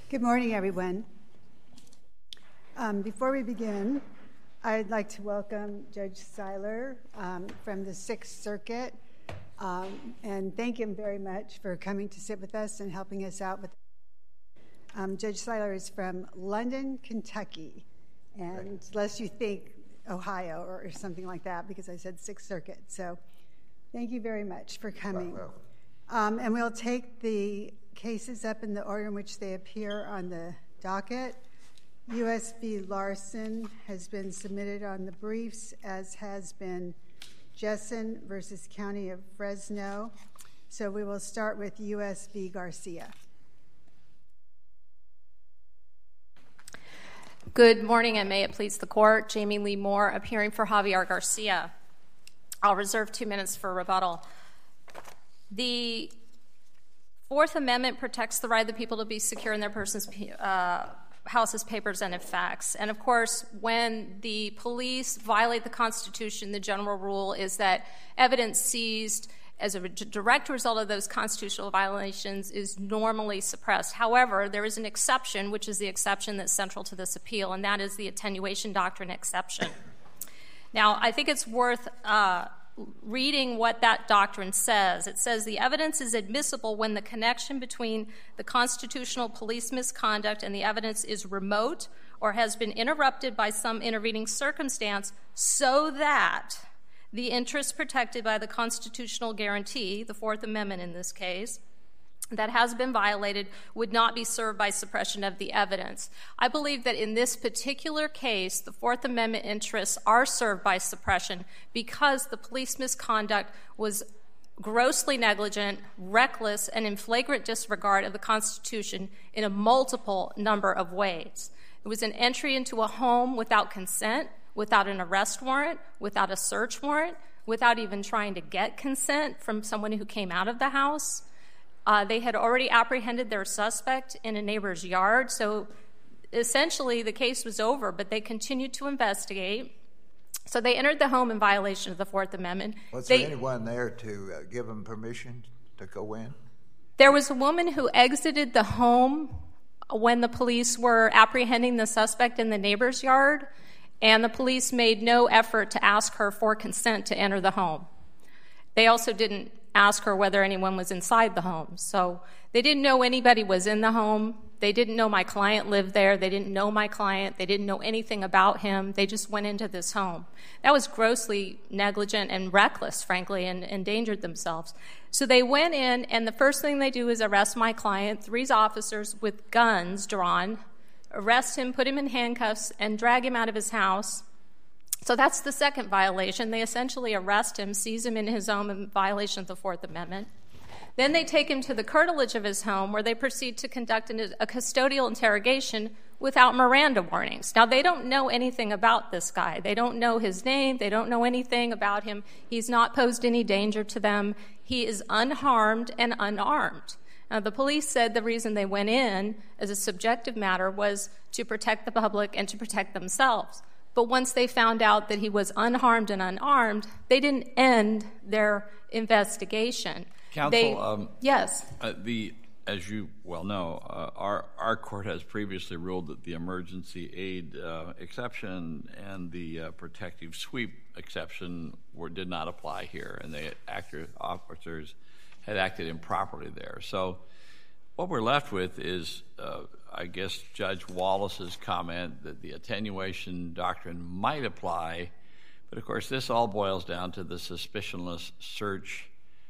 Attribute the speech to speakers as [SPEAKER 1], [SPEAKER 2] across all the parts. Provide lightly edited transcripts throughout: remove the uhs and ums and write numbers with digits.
[SPEAKER 1] Good morning, everyone. Before we begin, I'd like to welcome Judge Seiler from the Sixth Circuit, and thank him very much for coming to sit with us and helping us out with. Judge Seiler is from London, Kentucky, and lest you think Ohio or something like that, because I said Sixth Circuit. So thank you very much for coming. And we'll take the cases up in the order in which they appear on the docket. U.S. v. Larson has been submitted on the briefs, as has been Jessen versus County of Fresno. So we will start with U.S. v. Garcia.
[SPEAKER 2] Good morning, and may it please the court. Jamie Lee Moore, appearing for Javier Garcia. I'll reserve 2 minutes for rebuttal. The Fourth Amendment protects the right of the people to be secure in their person's houses, papers, and effects. And of course, when the police violate the Constitution, the general rule is that evidence seized as a direct result of those constitutional violations is normally suppressed. However, there is an exception, which is the exception that's central to this appeal, and that is the attenuation doctrine exception. Now, I think it's worth reading what that doctrine says. It says the evidence is admissible when the connection between the constitutional police misconduct and the evidence is remote or has been interrupted by some intervening circumstance so that the interest protected by the constitutional guarantee, the Fourth Amendment in this case, that has been violated would not be served by suppression of the evidence. I believe that in this particular case, the Fourth Amendment interests are served by suppression because the police misconduct was grossly negligent, reckless, and in flagrant disregard of the Constitution in a multiple number of ways. It was an entry into a home without consent, without an arrest warrant, without a search warrant, without even trying to get consent from someone who came out of the house. They had already apprehended their suspect in a neighbor's yard, so essentially the case was over, but they continued to investigate. So they entered the home in violation of the Fourth Amendment.
[SPEAKER 3] Was there anyone there to give them permission to go in?
[SPEAKER 2] There was a woman who exited the home when the police were apprehending the suspect in the neighbor's yard, and the police made no effort to ask her for consent to enter the home. They also didn't ask her whether anyone was inside the home. So they didn't know anybody was in the home. They didn't know my client lived there. They didn't know my client. They didn't know anything about him. They just went into this home. That was grossly negligent and reckless, frankly, and endangered themselves. So they went in, and the first thing they do is arrest my client, 3 officers with guns drawn, arrest him, put him in handcuffs, and drag him out of his house. So that's the second violation. They essentially arrest him, seize him in his home in violation of the Fourth Amendment. Then they take him to the curtilage of his home where they proceed to conduct a custodial interrogation without Miranda warnings. Now, they don't know anything about this guy. They don't know his name. They don't know anything about him. He's not posed any danger to them. He is unharmed and unarmed. Now, the police said the reason they went in as a subjective matter was to protect the public and to protect themselves. But once they found out that he was unharmed and unarmed, they didn't end their investigation.
[SPEAKER 4] Counsel,
[SPEAKER 2] yes.
[SPEAKER 4] As you well know, our court has previously ruled that the emergency aid exception and the protective sweep exception did not apply here, and the officers had acted improperly there. So what we're left with is, I guess, Judge Wallace's comment that the attenuation doctrine might apply, but of course this all boils down to the suspicionless search,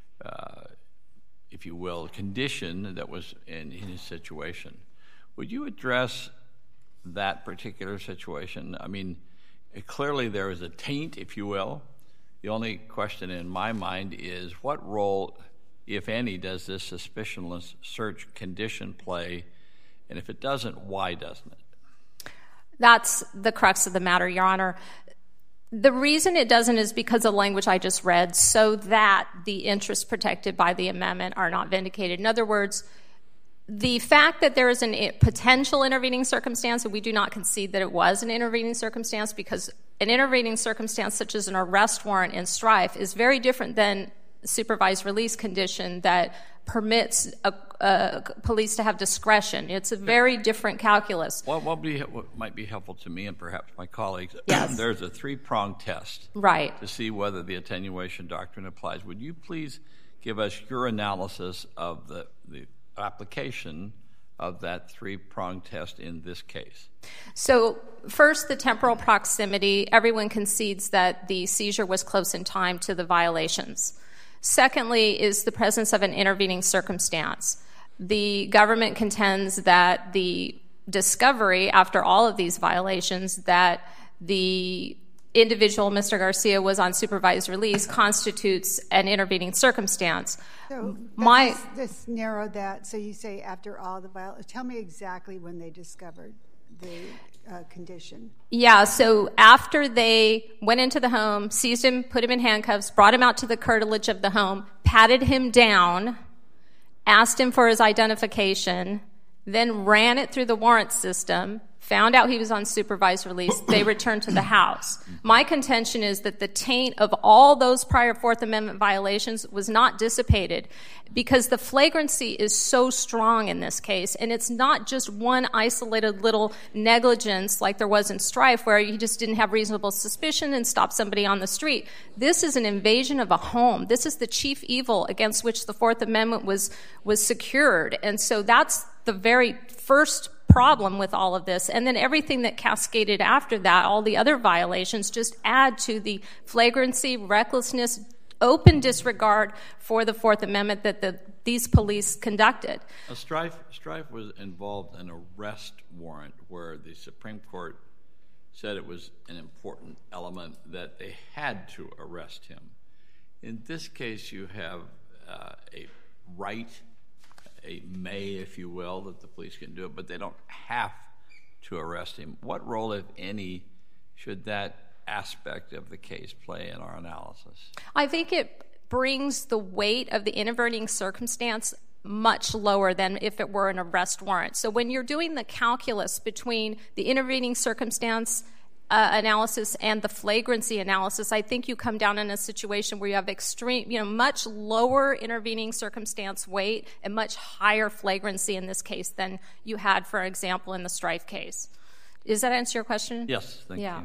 [SPEAKER 4] if you will, condition that was in his situation. Would you address that particular situation? I mean, clearly there is a taint, if you will. The only question in my mind is what role, if any, does this suspicionless search condition play? And if it doesn't, why doesn't it?
[SPEAKER 2] That's the crux of the matter, Your Honor. The reason it doesn't is because of the language I just read, so that the interests protected by the amendment are not vindicated. In other words, the fact that there is a potential intervening circumstance, and we do not concede that it was an intervening circumstance, because an intervening circumstance such as an arrest warrant in strife is very different than supervised release condition that permits police to have discretion. It's a very different calculus.
[SPEAKER 4] What might be helpful to me and perhaps my colleagues,
[SPEAKER 2] yes.
[SPEAKER 4] There's a three-pronged test
[SPEAKER 2] right.
[SPEAKER 4] to see whether the attenuation doctrine applies. Would you please give us your analysis of the application of that three-pronged test in this case?
[SPEAKER 2] So first, the temporal proximity. Everyone concedes that the seizure was close in time to the violations. Secondly is the presence of an intervening circumstance. The government contends that the discovery after all of these violations that the individual, Mr. Garcia, was on supervised release constitutes an intervening circumstance.
[SPEAKER 1] So let's narrow that. So you say after all the violations. Tell me exactly when they discovered the condition.
[SPEAKER 2] Yeah, so after they went into the home, seized him, put him in handcuffs, brought him out to the curtilage of the home, patted him down, asked him for his identification, then ran it through the warrant system, found out he was on supervised release, they returned to the house. My contention is that the taint of all those prior Fourth Amendment violations was not dissipated because the flagrancy is so strong in this case, and it's not just one isolated little negligence like there was in Strife where you just didn't have reasonable suspicion and stopped somebody on the street. This is an invasion of a home. This is the chief evil against which the Fourth Amendment was secured, and so that's the very first problem with all of this. And then everything that cascaded after that, all the other violations, just add to the flagrancy, recklessness, open disregard for the Fourth Amendment that these police conducted.
[SPEAKER 4] Strife was involved in an arrest warrant where the Supreme Court said it was an important element that they had to arrest him. In this case, you have a right, a may, if you will, that the police can do it, but they don't have to arrest him. What role, if any, should that aspect of the case play in our analysis?
[SPEAKER 2] I think it brings the weight of the intervening circumstance much lower than if it were an arrest warrant. So when you're doing the calculus between the intervening circumstance analysis and the flagrancy analysis, I think you come down in a situation where you have much lower intervening circumstance weight and much higher flagrancy in this case than you had, for example, in the Strife case. Does that answer your question?
[SPEAKER 4] Yes, thank you.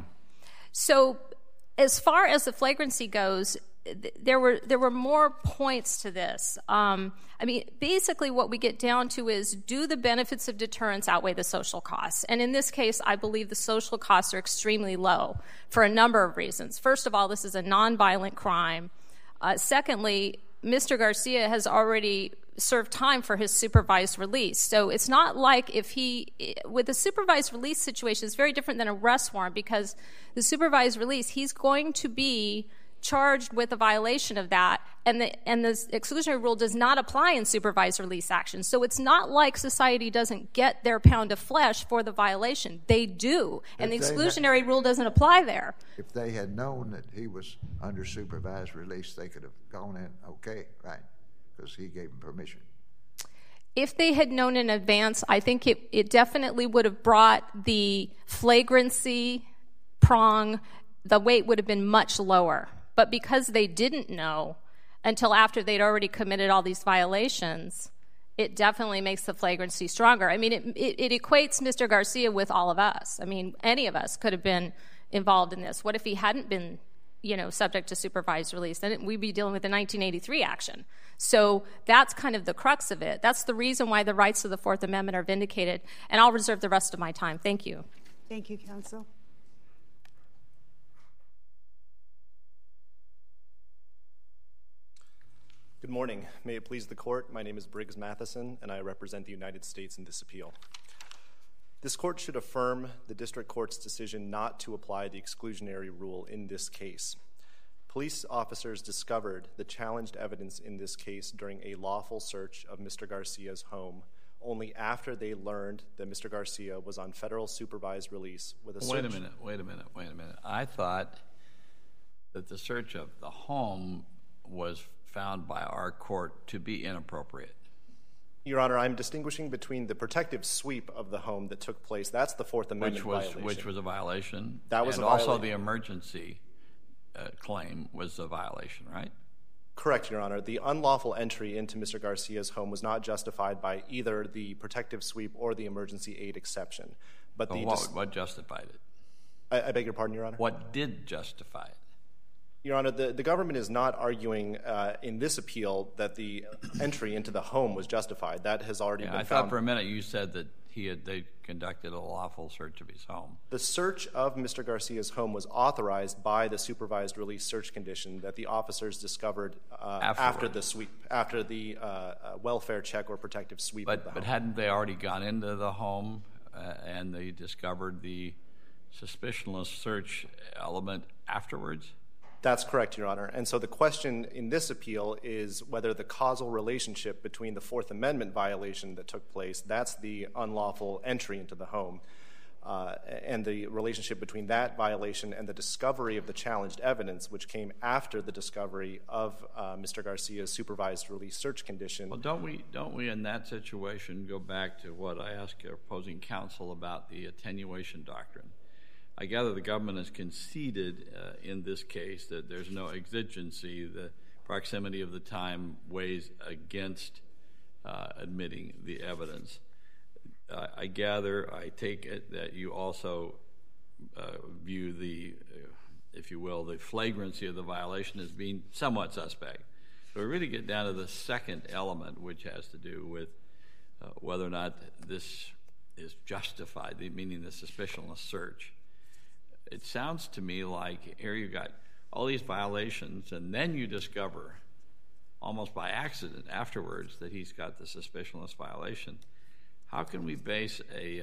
[SPEAKER 2] So as far as the flagrancy goes, there were more points to this. Basically what we get down to is, do the benefits of deterrence outweigh the social costs? And in this case, I believe the social costs are extremely low for a number of reasons. First of all, this is a nonviolent crime. Secondly, Mr. Garcia has already served time for his supervised release. So it's not like with the supervised release situation, it's very different than an arrest warrant, because the supervised release, he's going to be charged with a violation of that, and the exclusionary rule does not apply in supervised release actions. So it's not like society doesn't get their pound of flesh for the violation. They do, and the exclusionary rule doesn't apply there.
[SPEAKER 3] If they had known that he was under supervised release, they could have gone in, okay, right, because he gave them permission.
[SPEAKER 2] If they had known in advance, I think it definitely would have brought the flagrancy prong, the weight would have been much lower. But because they didn't know until after they'd already committed all these violations, it definitely makes the flagrancy stronger. I mean, it equates Mr. Garcia with all of us. I mean, any of us could have been involved in this. What if he hadn't been, subject to supervised release? Then we'd be dealing with the 1983 action. So that's kind of the crux of it. That's the reason why the rights of the Fourth Amendment are vindicated. And I'll reserve the rest of my time. Thank you.
[SPEAKER 1] Thank you, counsel.
[SPEAKER 5] Good morning. May it please the court, my name is Briggs Matheson, and I represent the United States in this appeal. This court should affirm the district court's decision not to apply the exclusionary rule in this case. Police officers discovered the challenged evidence in this case during a lawful search of Mr. Garcia's home only after they learned that Mr. Garcia was on federal supervised release with a search.
[SPEAKER 4] Wait a minute. I thought that the search of the home was found by our court to be inappropriate.
[SPEAKER 5] Your Honor, I'm distinguishing between the protective sweep of the home that took place. That's the Fourth Amendment violation.
[SPEAKER 4] Which was a violation.
[SPEAKER 5] That was
[SPEAKER 4] and
[SPEAKER 5] a violation.
[SPEAKER 4] Also the emergency claim was a violation, right?
[SPEAKER 5] Correct, Your Honor. The unlawful entry into Mr. Garcia's home was not justified by either the protective sweep or the emergency aid exception. But
[SPEAKER 4] what justified it?
[SPEAKER 5] I beg your pardon, Your Honor?
[SPEAKER 4] What did justify it?
[SPEAKER 5] Your Honor, the government is not arguing in this appeal that the entry into the home was justified. That has already been found.
[SPEAKER 4] I thought for a minute you said that they conducted a lawful search of his home.
[SPEAKER 5] The search of Mr. Garcia's home was authorized by the supervised release search condition that the officers discovered after the sweep, after the welfare check or protective sweep of the home.
[SPEAKER 4] But hadn't they already gone into the home and they discovered the suspicionless search element afterwards?
[SPEAKER 5] That's correct, Your Honor. And so the question in this appeal is whether the causal relationship between the Fourth Amendment violation that took place, that's the unlawful entry into the home, and the relationship between that violation and the discovery of the challenged evidence, which came after the discovery of Mr. Garcia's supervised release search condition.
[SPEAKER 4] Well, don't we in that situation go back to what I asked your opposing counsel about the attenuation doctrine? I gather the government has conceded in this case that there's no exigency. The proximity of the time weighs against admitting the evidence. I take it that you also view the, if you will, the flagrancy of the violation as being somewhat suspect. So we really get down to the second element, which has to do with whether or not this is justified, meaning the suspicionless search. It sounds to me like here you've got all these violations, and then you discover, almost by accident afterwards, that he's got the suspicionless violation. How can we base a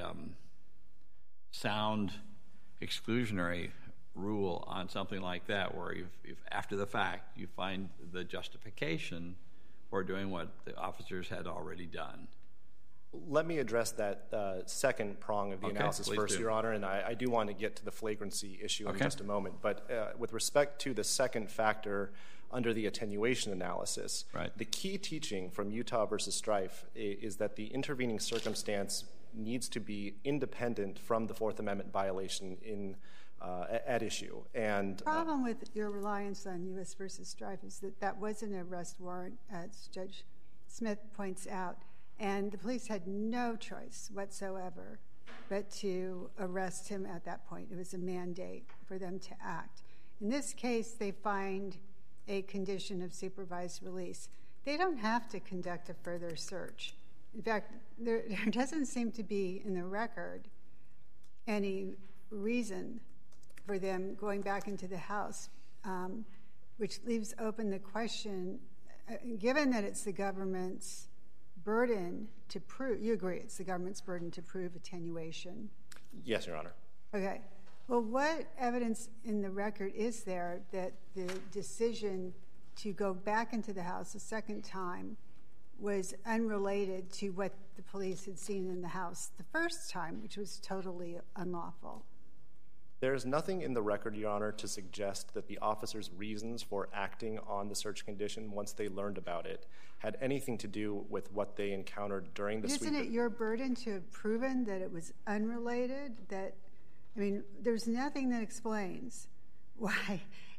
[SPEAKER 4] sound exclusionary rule on something like that, where if after the fact you find the justification for doing what the officers had already done?
[SPEAKER 5] Let me address that second prong of the analysis first, Your Honor, and I do want to get to the flagrancy issue in just a moment. But with respect to the second factor under the attenuation analysis, the key teaching from Utah versus Strife is that the intervening circumstance needs to be independent from the Fourth Amendment violation at issue. And
[SPEAKER 1] the problem with your reliance on U.S. versus Strife is that was an arrest warrant, as Judge Smith points out. And the police had no choice whatsoever but to arrest him at that point. It was a mandate for them to act. In this case, they find a condition of supervised release. They don't have to conduct a further search. In fact, there doesn't seem to be in the record any reason for them going back into the house, which leaves open the question, given that it's the government's burden to prove, you agree it's the government's burden to prove attenuation?
[SPEAKER 5] Yes, Your Honor.
[SPEAKER 1] Okay. Well, what evidence in the record is there that the decision to go back into the house a second time was unrelated to what the police had seen in the house the first time, which was totally unlawful?
[SPEAKER 5] There is nothing in the record, Your Honor, to suggest that the officers' reasons for acting on the search condition once they learned about it had anything to do with what they encountered during the sweep.
[SPEAKER 1] Isn't it your burden to have proven that it was unrelated? There's nothing that explains why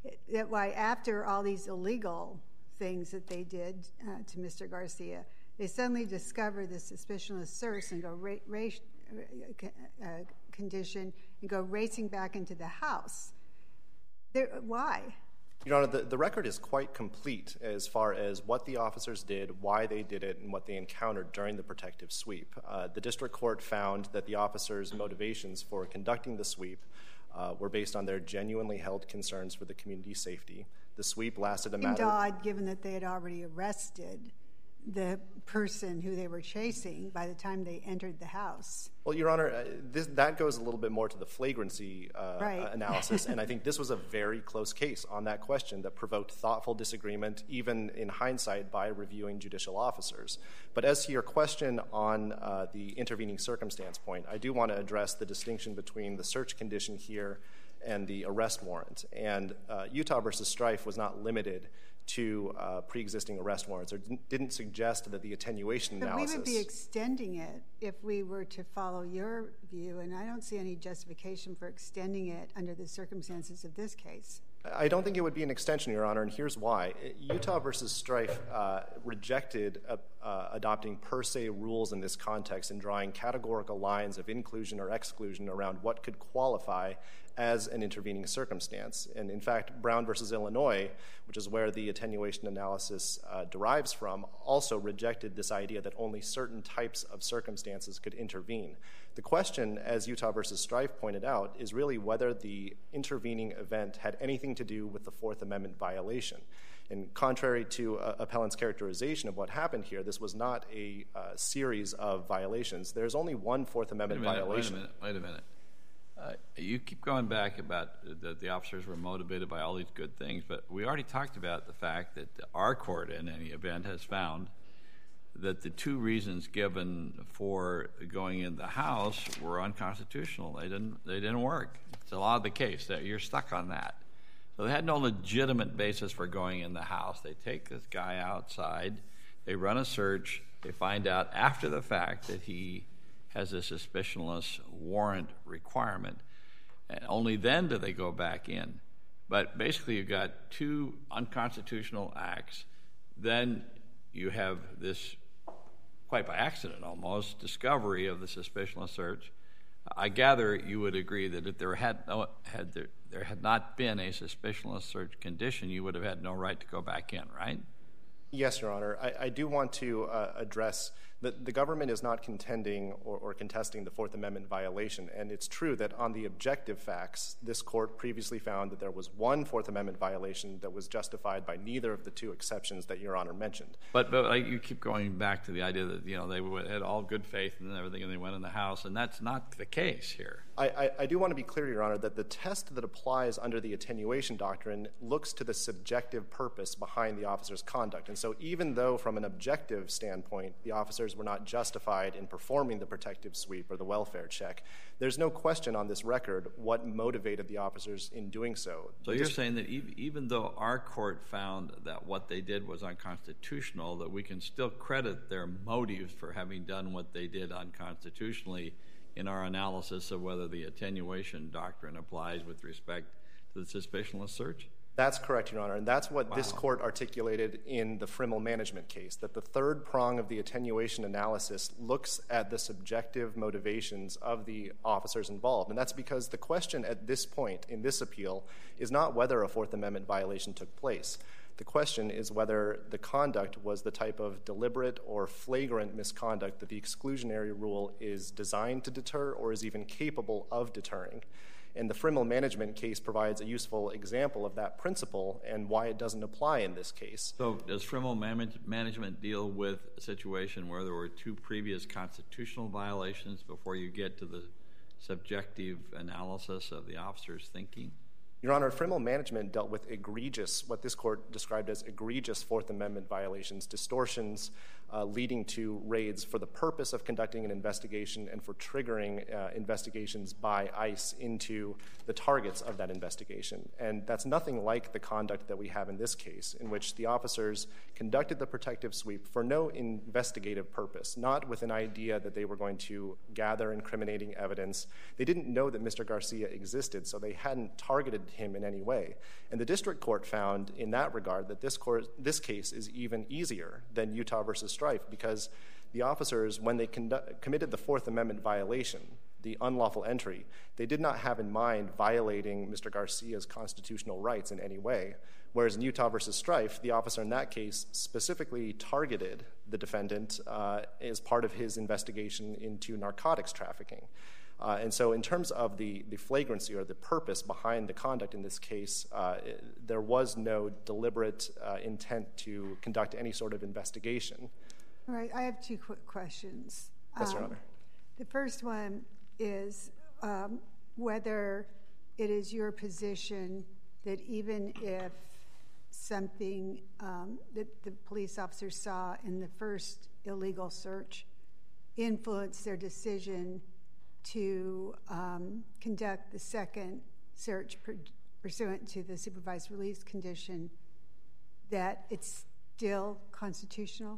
[SPEAKER 1] after all these illegal things that they did to Mr. Garcia, they suddenly discover the suspicionless search and go condition and go racing back into the house. Why?
[SPEAKER 5] Your Honor, the record is quite complete as far as what the officers did, why they did it, and what they encountered during the protective sweep. The district court found that the officers' motivations for conducting the sweep were based on their genuinely held concerns for the community's safety. The sweep lasted a matter...
[SPEAKER 1] odd, given that they had already arrested the person who they were chasing by the time they entered the house.
[SPEAKER 5] Well, Your Honor, that goes a little bit more to the flagrancy analysis, and I think this was a very close case on that question that provoked thoughtful disagreement, even in hindsight, by reviewing judicial officers. But as to your question on the intervening circumstance point, I do want to address the distinction between the search condition here and the arrest warrant. And Utah versus Strife was not limited to pre-existing arrest warrants, or didn't suggest that the attenuation analysis...
[SPEAKER 1] But we would be extending it if we were to follow your view, and I don't see any justification for extending it under the circumstances of this case.
[SPEAKER 5] I don't think it would be an extension, Your Honor, and here's why. Utah versus Strife rejected adopting per se rules in this context and drawing categorical lines of inclusion or exclusion around what could qualify as an intervening circumstance. And in fact, Brown versus Illinois, which is where the attenuation analysis derives from, also rejected this idea that only certain types of circumstances could intervene. The question, as Utah versus Strife pointed out, is really whether the intervening event had anything to do with the Fourth Amendment violation. And contrary to appellant's characterization of what happened here, this was not a series of violations. There's only one Fourth Amendment violation.
[SPEAKER 4] Wait a minute. You keep going back about that the officers were motivated by all these good things, but we already talked about the fact that our court, in any event, has found that the two reasons given for going in the house were unconstitutional. They didn't work. It's a lot of the case that you're stuck on that. So they had no legitimate basis for going in the house. They take this guy outside, they run a search, they find out after the fact that he has a suspicionless warrant requirement, and only then do they go back in. But basically you've got two unconstitutional acts. Then you have this, quite by accident almost, discovery of the suspicionless search. I gather you would agree that if there had not been a suspicionless search condition, you would have had no right to go back in, right?
[SPEAKER 5] Yes, Your Honor. I do want to address that the government is not contending or contesting the Fourth Amendment violation, and it's true that on the objective facts, this court previously found that there was one Fourth Amendment violation that was justified by neither of the two exceptions that Your Honor mentioned.
[SPEAKER 4] But you keep going back to the idea that they had all good faith and everything, and they went in the house, and that's not the case here.
[SPEAKER 5] I do want to be clear, Your Honor, that the test that applies under the attenuation doctrine looks to the subjective purpose behind the officer's conduct. And so even though from an objective standpoint the officers were not justified in performing the protective sweep or the welfare check, there's no question on this record what motivated the officers in doing so.
[SPEAKER 4] So you're saying that even though our court found that what they did was unconstitutional, that we can still credit their motives for having done what they did unconstitutionally in our analysis of whether the attenuation doctrine applies with respect to the suspicionless search?
[SPEAKER 5] That's correct, Your Honor, and that's what this court articulated in the Frimmel management case, that the third prong of the attenuation analysis looks at the subjective motivations of the officers involved. And that's because the question at this point in this appeal is not whether a Fourth Amendment violation took place. The question is whether the conduct was the type of deliberate or flagrant misconduct that the exclusionary rule is designed to deter or is even capable of deterring. And the Frimmel management case provides a useful example of that principle and why it doesn't apply in this case.
[SPEAKER 4] So does Frimmel management deal with a situation where there were two previous constitutional violations before you get to the subjective analysis of the officer's thinking?
[SPEAKER 5] Your Honor, Frimmel management dealt with what this court described as egregious Fourth Amendment violations, distortions leading to raids for the purpose of conducting an investigation and for triggering investigations by ICE into the targets of that investigation. And that's nothing like the conduct that we have in this case, in which the officers conducted the protective sweep for no investigative purpose, not with an idea that they were going to gather incriminating evidence. They didn't know that Mr. Garcia existed, so they hadn't targeted him in any way. And the district court found in that regard that this case is even easier than Utah versus Strife, because the officers, when they committed the Fourth Amendment violation, the unlawful entry, they did not have in mind violating Mr. Garcia's constitutional rights in any way. Whereas in Utah versus Strife, the officer in that case specifically targeted the defendant as part of his investigation into narcotics trafficking. And so in terms of the flagrancy or the purpose behind the conduct in this case, there was no deliberate intent to conduct any sort of investigation.
[SPEAKER 1] All right, I have two quick questions.
[SPEAKER 5] Yes, Your Honor.
[SPEAKER 1] The first one is whether it is your position that even if something that the police officers saw in the first illegal search influenced their decision to conduct the second search pursuant to the supervised release condition, that it's still constitutional?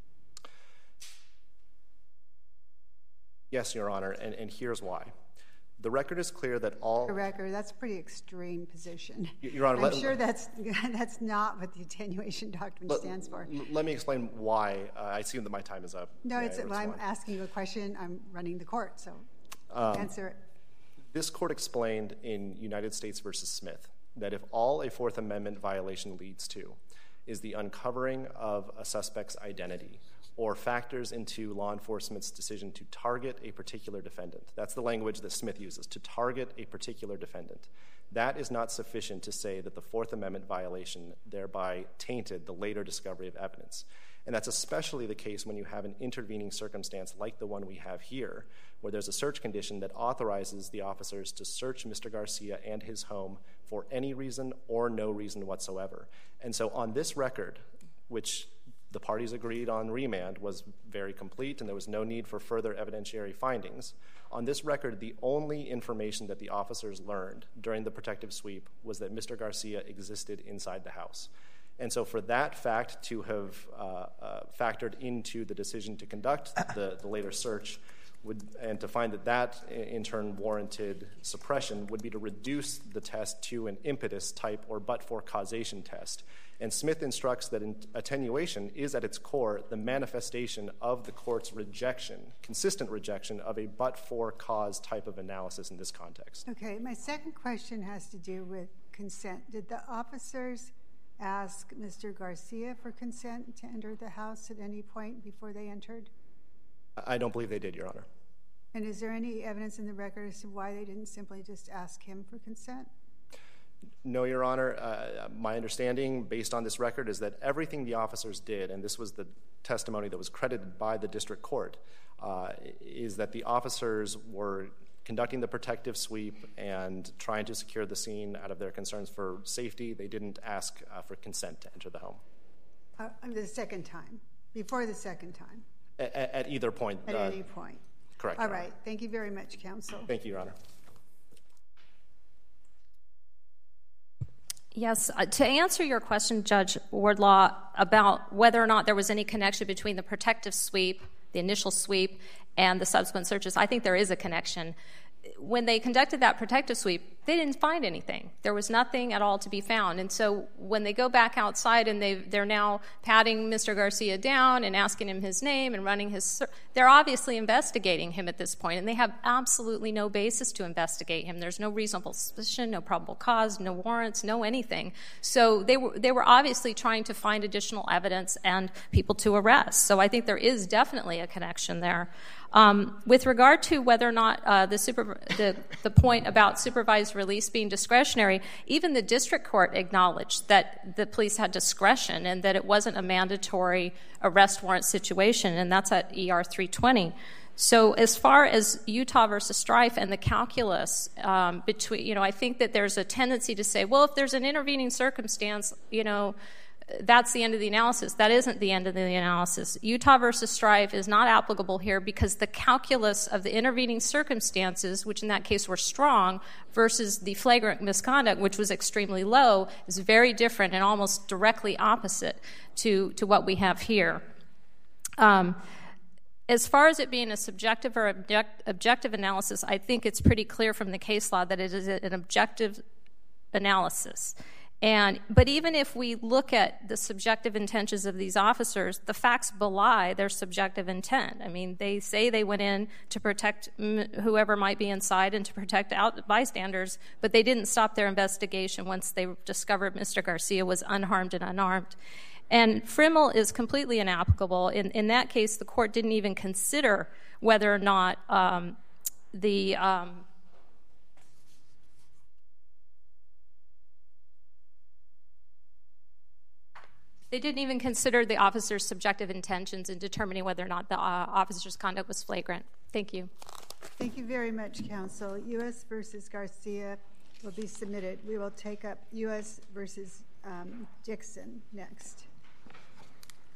[SPEAKER 5] Yes, Your Honor, and here's why. The record is clear that all...
[SPEAKER 1] The record, that's a pretty extreme position.
[SPEAKER 5] Your Honor,
[SPEAKER 1] I'm sure that's not what the attention doctrine stands for.
[SPEAKER 5] Let me explain why. I assume that my time is up.
[SPEAKER 1] No, I'm asking you a question. I'm running the court, so answer it.
[SPEAKER 5] This court explained in United States v. Smith that if all a Fourth Amendment violation leads to is the uncovering of a suspect's identity or factors into law enforcement's decision to target a particular defendant, that's the language that Smith uses, to target a particular defendant, that is not sufficient to say that the Fourth Amendment violation thereby tainted the later discovery of evidence. And that's especially the case when you have an intervening circumstance like the one we have here, where there's a search condition that authorizes the officers to search Mr. Garcia and his home for any reason or no reason whatsoever. And so on this record, which the parties agreed on remand was very complete and there was no need for further evidentiary findings, on this record, the only information that the officers learned during the protective sweep was that Mr. Garcia existed inside the house. And so for that fact to have factored into the decision to conduct the later search and to find that in turn warranted suppression would be to reduce the test to an impetus type or but-for causation test. And Smith instructs that attenuation is at its core the manifestation of the court's rejection, consistent rejection of a but-for cause type of analysis in this context.
[SPEAKER 1] Okay, my second question has to do with consent. Did the officers ask Mr. Garcia for consent to enter the house at any point before they entered?
[SPEAKER 5] I don't believe they did, Your Honor.
[SPEAKER 1] And is there any evidence in the record as to why they didn't simply just ask him for consent?
[SPEAKER 5] No, Your Honor. My understanding, based on this record, is that everything the officers did, and this was the testimony that was credited by the district court, is that the officers were conducting the protective sweep and trying to secure the scene out of their concerns for safety. They didn't ask for consent to enter the home.
[SPEAKER 1] The second time, before the second time?
[SPEAKER 5] At either point.
[SPEAKER 1] At any point.
[SPEAKER 5] Correct.
[SPEAKER 1] All right. Thank you very much, counsel.
[SPEAKER 5] Thank you, Your Honor.
[SPEAKER 2] Yes, to answer your question, Judge Wardlaw, about whether or not there was any connection between the protective sweep, the initial sweep, and the subsequent searches, I think there is a connection. When they conducted that protective sweep, they didn't find anything. There was nothing at all to be found. And so when they go back outside and they're now patting Mr. Garcia down and asking him his name and running his they're obviously investigating him at this point, and they have absolutely no basis to investigate him. There's no reasonable suspicion, no probable cause, no warrants, no anything. So they were obviously trying to find additional evidence and people to arrest. So I think there is definitely a connection there. With regard to whether or not the point about supervised release being discretionary, even the district court acknowledged that the police had discretion and that it wasn't a mandatory arrest warrant situation, and that's at ER 320. So as far as Utah versus Strife and the calculus between, I think that there's a tendency to say, well, if there's an intervening circumstance, that's the end of the analysis. That isn't the end of the analysis. Utah versus Strife is not applicable here because the calculus of the intervening circumstances, which in that case were strong, versus the flagrant misconduct, which was extremely low, is very different and almost directly opposite to what we have here. As far as it being a subjective or objective analysis, I think it's pretty clear from the case law that it is an objective analysis. But even if we look at the subjective intentions of these officers, the facts belie their subjective intent. I mean, they say they went in to protect whoever might be inside and to protect bystanders, but they didn't stop their investigation once they discovered Mr. Garcia was unharmed and unarmed. And Frimmel is completely inapplicable. In that case, the court didn't even consider whether or not they didn't even consider the officer's subjective intentions in determining whether or not the officer's conduct was flagrant. Thank you.
[SPEAKER 1] Thank you very much, counsel. U.S. versus Garcia will be submitted. We will take up U.S. versus Dixon next.